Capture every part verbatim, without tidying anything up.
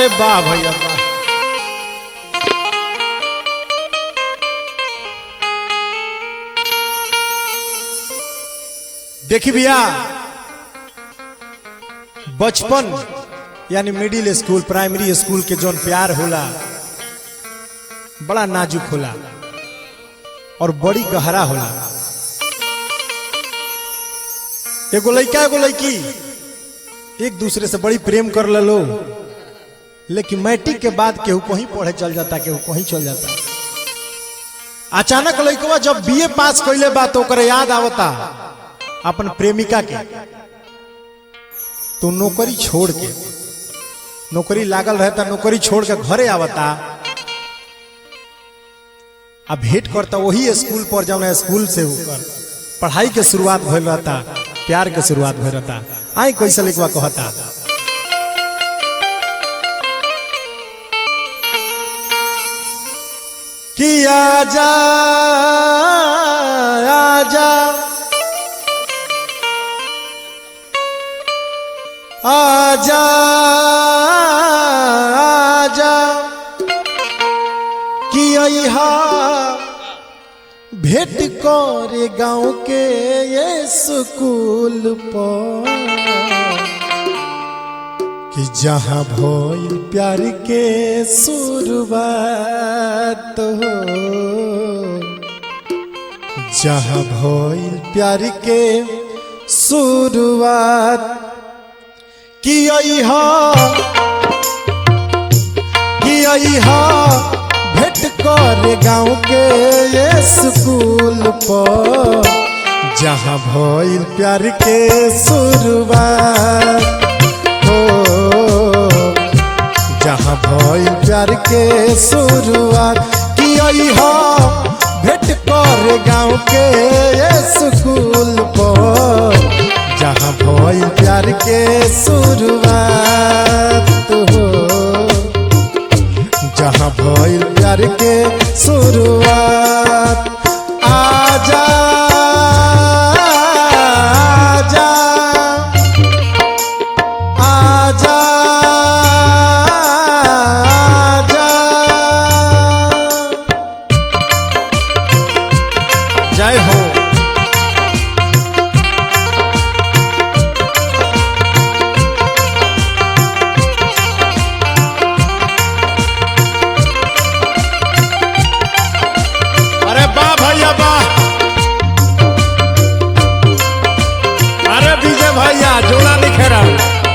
अरे वाह भैया वाह। देखी भैया बचपन यानी मिडिल स्कूल प्राइमरी स्कूल के जोन प्यार होला बड़ा नाजुक होला और बड़ी गहरा होला। एगो लड़का एगो लड़की एक दूसरे से बड़ी प्रेम कर लो, लेकिन मैट्रिक के बाद केहू कहीं पढ़े चल जाता, केहू कहीं चल जाता। अचानक लड़कवा जब बीए पास कैले बा तो ओकरे याद आवता अपन प्रेमिका के, तो नौकरी छोड़ के, नौकरी लागल रहता, नौकरी छोड़ के घरे आवता, अब भेंट करता वही स्कूल पर जाओ स्कूल से होकर पढ़ाई के शुरुआत भइल रहता, प्यार के शुरुआत भइल रहता। आई कैसे लिखवा कहता कि आजा आजा आजा आजा कि अइहा भेंट करे गाँव के ये स्कूल पर कि जहाँ भइल प्यार के शुरुआत हो, जहाँ भइल प्यार के शुरुआत कि अइहा कि अइहा भेंट करे गाँव के ये स्कूल पर जहाँ भइल प्यार के शुरुआत हो, जहाँ भइल प्यार के शुरुआत कि अइहा भेंट करे गाँव के ये स्कूल पर जहाँ भइल प्यार के शुरुआत हो, जहाँ भइल प्यार के शुरुआत। आजा आजा आजा आजा जय हो। अरे विजय भैया जोड़ा लिखे रहा।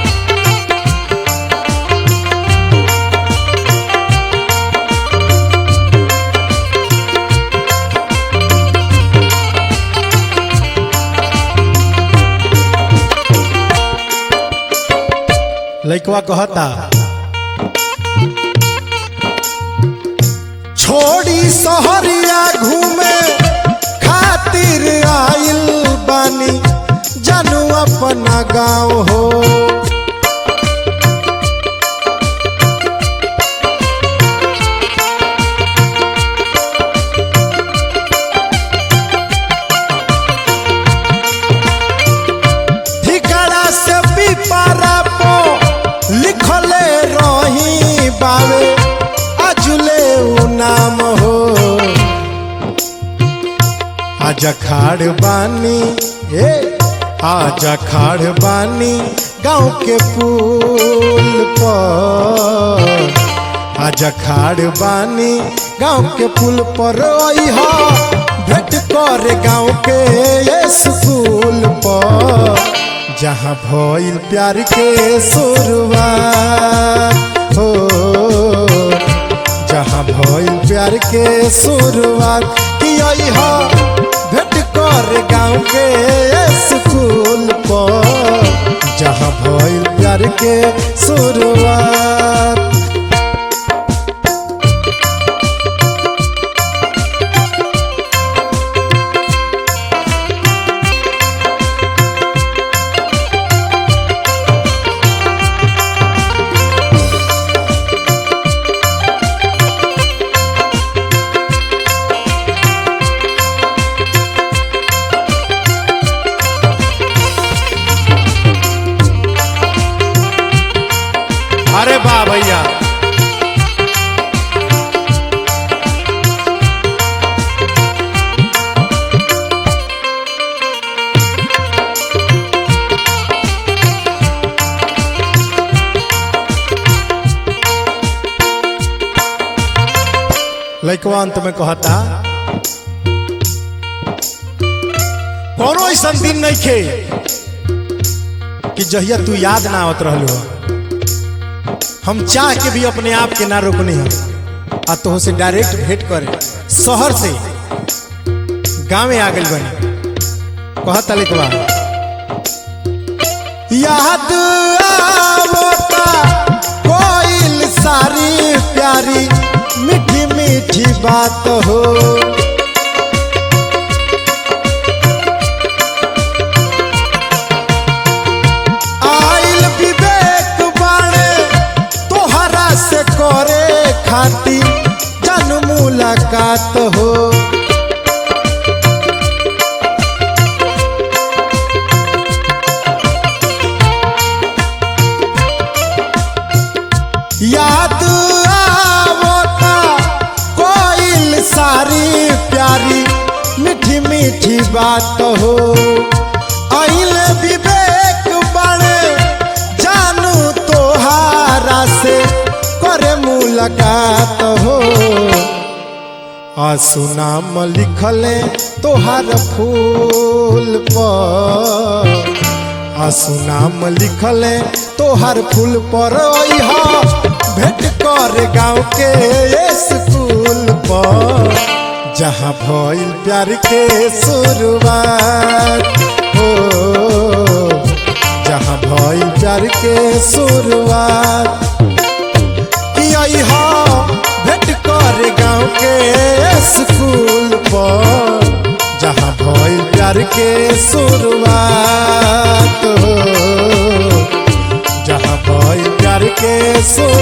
लइकवा कहता छोड़ी सहरिया घूमे खातिर आइल बानी जानू अपना गाँव हो, ठिकाना से पिपारा पो लिखले रही बावे अजुले उ नाम हो। आजा खाड़ बानी ए आजा खाड़ बानी गाँव के पुल पर, आजा खाड़ बानी गाँव के पुल पर अइहा भेंट करे गाँव के ये स्कूल पर जहाँ भइल प्यार के शुरुआत हो, जहाँ भइल प्यार के शुरुआत कि अइहा भेंट करे गाँव के स्कूल पर जहाँ भइल प्यार के शुरुआत। अरे वाह भैया। लइकवा अंत में कहता कोनो ऐसा दिन नहीं खे कि जहिया तू याद ना आवत रहलो। हम चाह के भी अपने आप के ना रोकनी है आ तो से डायरेक्ट भेंट करे शहर से गाँव आ गई बनी। कहता लिखवा याद आवता कोइल सारी प्यारी मीठी मीठी बात हो। आइल विवेक बाणे तोहरा से करे खाती जन मुलाकात हो। याद आवता कोइल सारी प्यारी मीठी मीठी बात हो। आइल विवेक बड़े जानू तोहारा से करे मुलाकात हो। आंसू नाम लिखले तोहार फूल पर आंसू नाम लिखले तोहर फूल पर भेंट कर गाँव के स्कूल पर जहाँ भइल प्यार के शुरुआत हो। जहाँ भइल प्यार के शुरुआत भेंट कर गाँव के स्कूल पर जहाँ भइल प्यार के शुरुआत हो। जहाँ भइल प्यार के शुरुआत